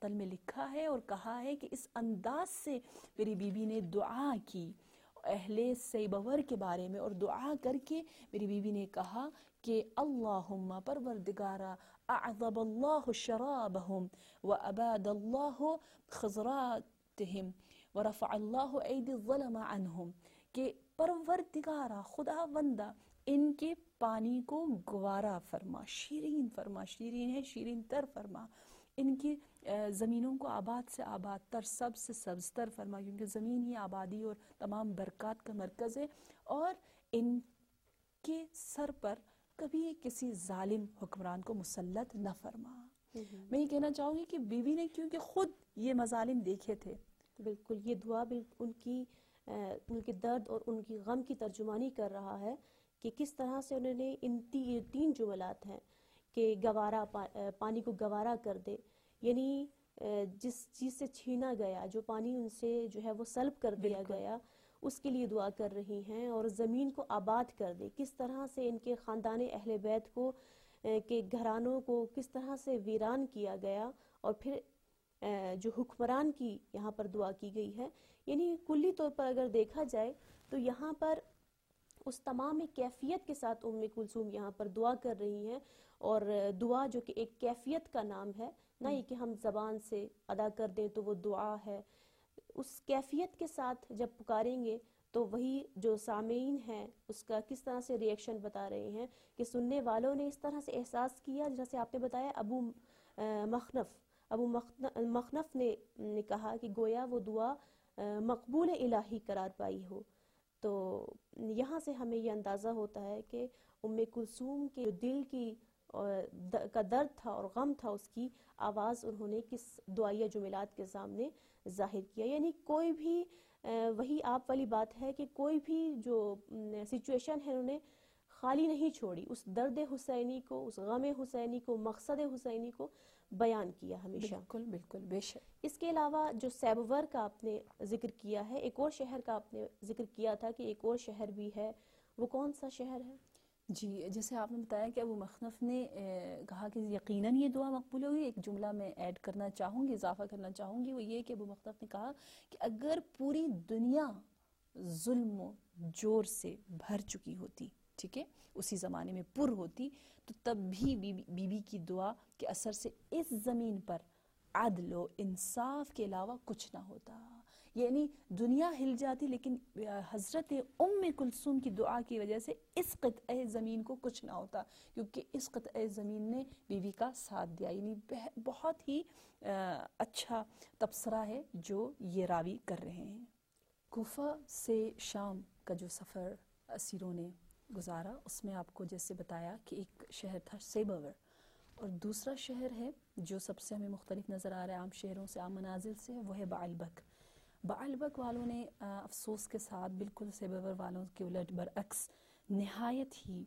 قتل میں لکھا ہے اور کہا ہے کہ اس انداز سے میری بیوی نے دعا کی اہل سیبور کے بارے میں، اور دعا کر کے میری بیوی نے کہا کہ اللہم پروردگارا اعذب اللہ شرابہم واباد اللہ خضراتہم ورفع اللہ ایدی الظلم عنہم، کہ پروردگارا خدا بندہ ان کے پانی کو گوارا فرما، شیرین فرما، شیرین ہے شیرین تر فرما، ان کی زمینوں کو آباد سے آباد تر، سبز سے سبز تر فرما، کیونکہ زمین ہی آبادی اور تمام برکات کا مرکز ہے، اور ان کے سر پر کبھی کسی ظالم حکمران کو مسلط نہ فرما۔ میں یہ کہنا چاہوں گی کہ بیوی نے کیونکہ خود یہ مظالم دیکھے تھے، بالکل یہ دعا ان کے درد اور ان کی غم کی ترجمانی کر رہا ہے کہ کس طرح سے انہوں نے ان تین جملات ہیں کہ گوارا، پانی کو گوارا کر دے، یعنی جس چیز سے چھینا گیا، جو پانی ان سے جو ہے وہ سلب کر دیا گیا، اس کے لیے دعا کر رہی ہیں، اور زمین کو آباد کر دے۔ کس طرح سے ان کے خاندان اہل بیت کو کے گھرانوں کو کس طرح سے ویران کیا گیا، اور پھر جو حکمران کی یہاں پر دعا کی گئی ہے، یعنی کلی طور پر اگر دیکھا جائے تو یہاں پر اس تمام کیفیت کے ساتھ ام کلثوم یہاں پر دعا کر رہی ہیں، اور دعا جو کہ ایک کیفیت کا نام ہے، نہ یہ کہ ہم زبان سے ادا کر دیں تو وہ دعا ہے، اس کیفیت کے ساتھ جب پکاریں گے تو وہی جو سامعین ہیں اس کا کس طرح سے ریئیکشن بتا رہے ہیں کہ سننے والوں نے اس طرح سے احساس کیا، جیسے آپ نے بتایا ابو مخنف نے کہا کہ گویا وہ دعا مقبول الہی قرار پائی ہو۔ تو یہاں سے ہمیں یہ اندازہ ہوتا ہے کہ ام کلثوم کے دل کی کا درد تھا اور غم تھا، اس کی آواز انہوں نے کس دعائیہ جملات کے سامنے ظاہر کیا۔ یعنی کوئی بھی وہی آپ والی بات ہے کہ کوئی بھی جو سچویشن ہے انہوں نے خالی نہیں چھوڑی، اس درد حسینی کو، اس غم حسینی کو، مقصد حسینی کو بیان کیا ہمیشہ۔ بالکل بالکل، بے شک۔ اس کے علاوہ جو سیبور کا آپ نے ذکر کیا ہے، ایک اور شہر کا آپ نے ذکر کیا تھا کہ ایک اور شہر بھی ہے، وہ کون سا شہر ہے؟ جی، جیسے آپ نے بتایا کہ ابو مخنف نے کہا کہ یقیناً یہ دعا مقبول ہوگی، ایک جملہ میں ایڈ کرنا چاہوں گی، اضافہ کرنا چاہوں گی، وہ یہ کہ ابو مخنف نے کہا کہ اگر پوری دنیا ظلم و جور سے بھر چکی ہوتی، ٹھیک ہے، اسی زمانے میں پر ہوتی، تو تب بھی بی بی کی دعا کے اثر سے اس زمین پر عدل و انصاف کے علاوہ کچھ نہ ہوتا، یعنی دنیا ہل جاتی، لیکن حضرت ام کلثوم کی دعا کی وجہ سے اس قطعہ زمین کو کچھ نہ ہوتا، کیونکہ اس قطعہ زمین نے بیوی کا ساتھ دیا۔ یعنی بہت ہی اچھا تبصرہ ہے جو یہ راوی کر رہے ہیں۔ کوفہ سے شام کا جو سفر اسیروں نے گزارا، اس میں آپ کو جیسے بتایا کہ ایک شہر تھا سیبور، اور دوسرا شہر ہے جو سب سے ہمیں مختلف نظر آ رہا ہے عام شہروں سے، عام منازل سے، وہ ہے بعلبک۔ بعلبک والوں نے افسوس کے ساتھ بالکل سیبور والوں کے الٹ برعکس نہایت ہی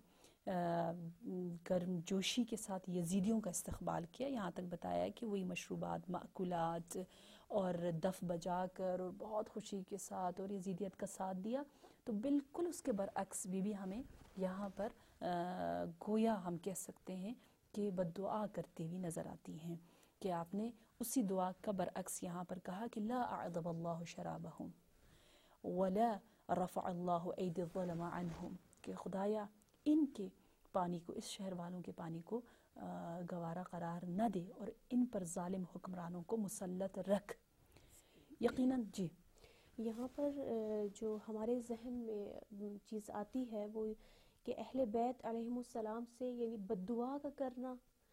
گرم جوشی کے ساتھ یزیدیوں کا استقبال کیا، یہاں تک بتایا کہ وہی مشروبات، مأکولات اور دف بجا کر اور بہت خوشی کے ساتھ اور یزیدیت کا ساتھ دیا۔ تو بالکل اس کے برعکس بی بی ہمیں یہاں پر گویا ہم کہہ سکتے ہیں کہ بد دعا کرتے ہوئی نظر آتی ہیں، کہ آپ نے اسی دعا کا برعکس یہاں پر کہا کہ لا اعذب اللہ شرابہم ولا رفع اللہ ایدی الظلم عنہم، کہ خدایا ان کے پانی کو، اس شہر والوں کے پانی کو گوارا قرار نہ دے اور ان پر ظالم حکمرانوں کو مسلط رکھ۔ یقیناً جی یہاں پر جو ہمارے ذہن میں چیز آتی ہے وہ کہ اہل بیت علیہم السلام سے یعنی بد دعا کا کرنا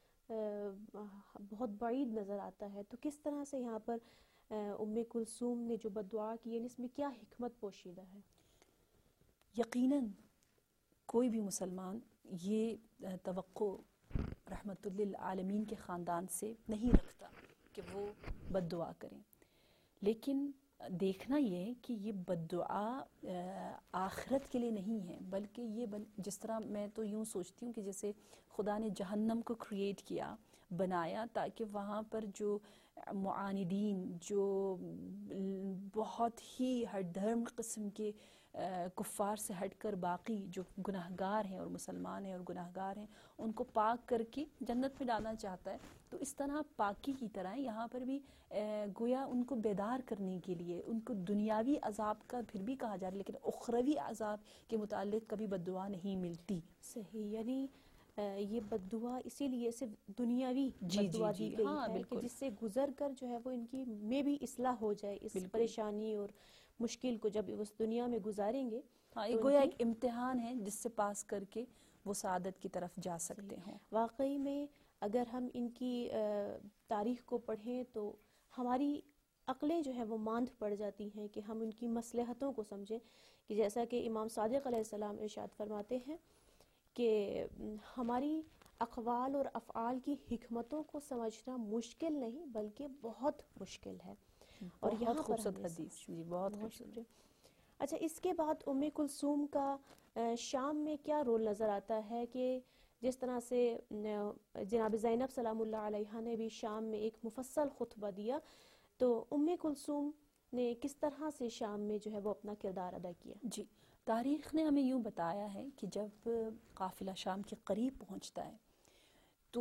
بہت بعید نظر آتا ہے، تو کس طرح سے یہاں پر ام کلثوم نے جو بد دعا کی، یعنی اس میں کیا حکمت پوشیدہ ہے؟ یقیناً کوئی بھی مسلمان یہ توقع رحمت للعالمین کے خاندان سے نہیں رکھتا کہ وہ بد دعا کریں، لیکن دیکھنا یہ کہ یہ بد دعا آخرت کے لیے نہیں ہے، بلکہ یہ جس طرح میں تو یوں سوچتی ہوں کہ جیسے خدا نے جہنم کو کریٹ کیا بنایا تاکہ وہاں پر جو معاندین، جو بہت ہی ہر دھرم قسم کے کفار سے ہٹ کر باقی جو گناہگار ہیں اور مسلمان ہیں اور گناہگار ہیں ان کو پاک کر کے جنت میں ڈالنا چاہتا ہے. تو اس طرح پاکی کی طرح یہاں پر بھی گویا ان کو بیدار کرنے کے لیے ان کو دنیاوی عذاب کا پھر بھی کہا جا رہا ہے، لیکن اخروی عذاب کے متعلق کبھی بد دعا نہیں ملتی. صحیح، یعنی یہ بد دعا اسی لیے صرف دنیاوی بد دعا دی گئی ہے کہ جس سے گزر کر جو ہے وہ ان کی میں بھی اصلاح ہو جائے اس پریشانی اور مشکل کو جب اس دنیا میں گزاریں گے. ہاں، یہ گویا ایک امتحان ہے جس سے پاس کر کے وہ سعادت کی طرف جا سکتے ہوں. واقعی میں اگر ہم ان کی تاریخ کو پڑھیں تو ہماری عقلیں جو ہے وہ ماندھ پڑ جاتی ہیں کہ ہم ان کی مصلحتوں کو سمجھیں، کہ جیسا کہ امام صادق علیہ السلام ارشاد فرماتے ہیں کہ ہماری اقوال اور افعال کی حکمتوں کو سمجھنا مشکل نہیں بلکہ بہت مشکل ہے. اور یہاں پر خوبصورت حدیث، جی بہت خوبصورت. اچھا، اس کے بعد ام کلثوم کا شام میں کیا رول نظر آتا ہے کہ جس طرح سے جناب زینب سلام اللہ علیہا نے بھی شام میں ایک مفصل خطبہ دیا، تو ام کلثوم نے کس طرح سے شام میں جو ہے وہ اپنا کردار ادا کیا؟ جی، تاریخ نے ہمیں یوں بتایا ہے کہ جب قافلہ شام کے قریب پہنچتا ہے تو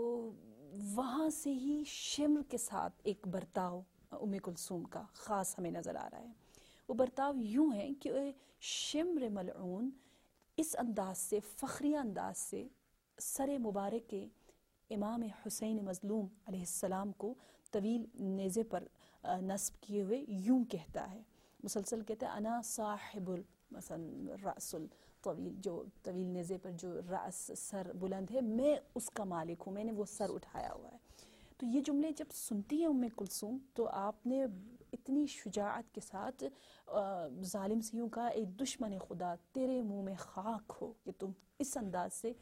وہاں سے ہی شمر کے ساتھ ایک برتاؤ ام کلثوم کا خاص ہمیں نظر آ رہا ہے. وہ برتاؤ یوں ہے کہ شمر ملعون اس انداز سے، فخری انداز سے سر مبارک کے امام حسین مظلوم علیہ السلام کو طویل نیزے پر نصب کیے ہوئے یوں کہتا ہے، مسلسل کہتا ہے انا صاحب مثلا رأس الطویل، جو طویل نیزے پر جو رأس سر بلند ہے، میں اس کا مالک ہوں، میں نے وہ سر اٹھایا ہوا ہے. تو یہ جملے جب سنتی ہے ام کلثوم تو آپ نے اتنی شجاعت کے ساتھ ظالم سے یوں کہا، اے دشمن خدا تیرے منہ میں خاک ہو کہ تم اس انداز سے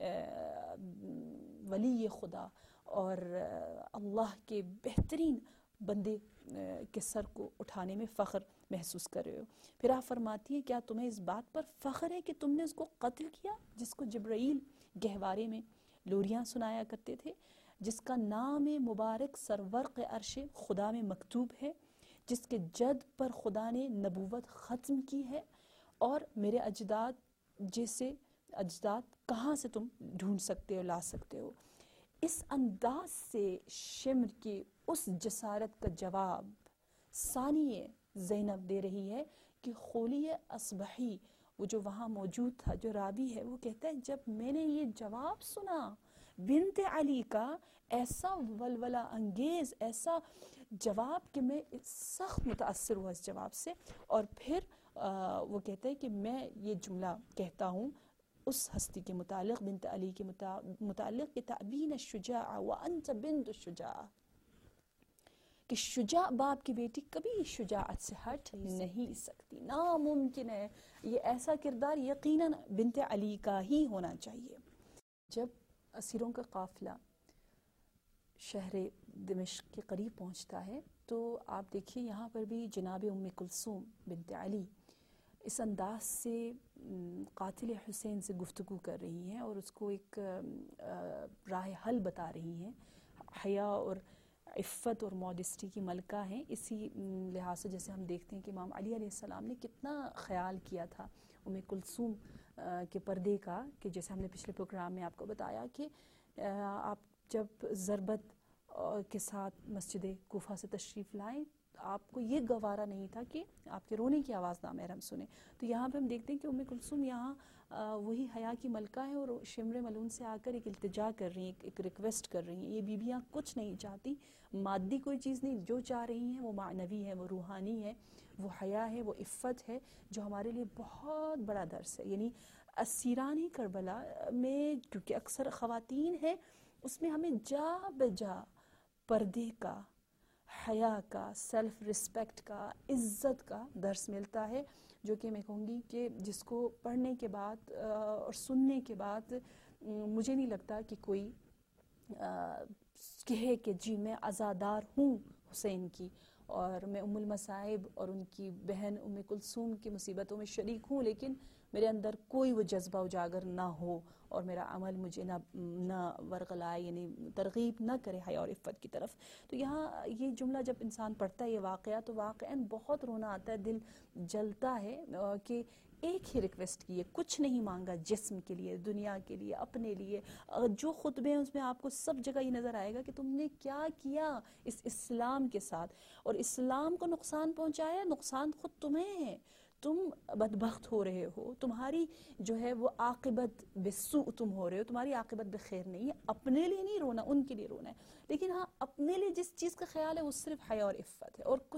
ولی خدا اور اللہ کے بہترین بندے کے سر کو اٹھانے میں فخر محسوس کر رہے ہو. پھر آپ فرماتی ہیں کیا تمہیں اس بات پر فخر ہے کہ تم نے اس کو قتل کیا جس کو جبرائیل گہوارے میں لوریاں سنایا کرتے تھے، جس کا نام مبارک سرورق عرش خدا میں مکتوب ہے، جس کے جد پر خدا نے نبوت ختم کی ہے، اور میرے اجداد جیسے اجداد کہاں سے تم ڈھونڈ سکتے ہو، لا سکتے ہو. اس انداز سے شمر کی اس جسارت کا جواب ثانیہ زینب دے رہی ہے کہ خولی اصبحی، وہ جو وہاں موجود تھا، جو راوی ہے، وہ کہتا ہے جب میں نے یہ جواب سنا بنت علی کا، ایسا ولولہ انگیز ایسا جواب کہ میں سخت متاثر ہوا اس جواب سے. اور پھر وہ کہتا ہے کہ میں یہ جملہ کہتا ہوں اس ہستی کے متعلق، بنت علی کے متعلق، کہ تعبین الشجاع وانت بنت الشجاع، کہ شجاع باپ کی بیٹی کبھی شجاعت سے ہٹ نہیں سکتی، ناممکن ہے. یہ ایسا کردار یقیناً بنت علی کا ہی ہونا چاہیے. جب اسیروں کا قافلہ شہر دمشق کے قریب پہنچتا ہے تو آپ دیکھیے یہاں پر بھی جناب ام کلثوم بنت علی اس انداز سے قاتل حسین سے گفتگو کر رہی ہیں اور اس کو ایک راہ حل بتا رہی ہیں. حیا اور عفت اور ماڈسٹی کی ملکہ ہیں. اسی لحاظ سے جیسے ہم دیکھتے ہیں کہ امام علی علیہ السلام نے کتنا خیال کیا تھا ام کلثوم کے پردے کا، کہ جیسے ہم نے پچھلے پروگرام میں آپ کو بتایا کہ آپ جب ضربت کے ساتھ مسجد کوفہ سے تشریف لائیں آپ کو یہ گوارا نہیں تھا کہ آپ کے رونے کی آواز نامحرم سنیں. تو یہاں پہ ہم دیکھتے ہیں کہ ام کلثوم یہاں وہی حیا کی ملکہ ہیں اور شمر ملعون سے آ کر ایک التجا کر رہی ہیں، ایک ریکویسٹ کر رہی ہیں. یہ بیویاں کچھ نہیں چاہتی، مادی کوئی چیز نہیں، جو چاہ رہی ہیں وہ معنوی ہے، وہ روحانی ہے، وہ حیا ہے، وہ عفت ہے، جو ہمارے لیے بہت بڑا درس ہے. یعنی اسیران کربلا میں کیونکہ اکثر خواتین ہیں، اس میں ہمیں جا بجا پردے کا، حیا کا، سیلف رسپیکٹ کا، عزت کا درس ملتا ہے، جو کہ میں کہوں گی کہ جس کو پڑھنے کے بعد اور سننے کے بعد مجھے نہیں لگتا کہ کوئی کہے کہ جی میں عزادار ہوں حسین کی اور میں ام المصائب اور ان کی بہن ام کلثوم کی مصیبتوں میں شریک ہوں، لیکن میرے اندر کوئی وہ جذبہ اجاگر نہ ہو اور میرا عمل مجھے نہ ورغلائے، یعنی ترغیب نہ کرے حیا اور عفت کی طرف. تو یہاں یہ جملہ جب انسان پڑھتا ہے یہ واقعہ تو واقعاً بہت رونا آتا ہے، دل جلتا ہے کہ ایک ہی ریکویسٹ کی ہے، کچھ نہیں مانگا جسم کے لیے، دنیا کے لیے، اپنے لیے. جو خطبے ہیں اس میں آپ کو سب جگہ یہ نظر آئے گا کہ تم نے کیا کیا اس اسلام کے ساتھ، اور اسلام کو نقصان پہنچایا، نقصان خود تمہیں ہے. تم بدبخت ہو رہے ہو، تمہاری جو ہے وہ عاقبت بسوء تم ہو رہے ہو، تمہاری عاقبت بخیر نہیں ہے. اپنے لیے نہیں رونا، ان کے لیے رونا ہے. لیکن ہاں اپنے لیے جس چیز کا خیال ہے وہ صرف حیا اور عفت ہے اور کچھ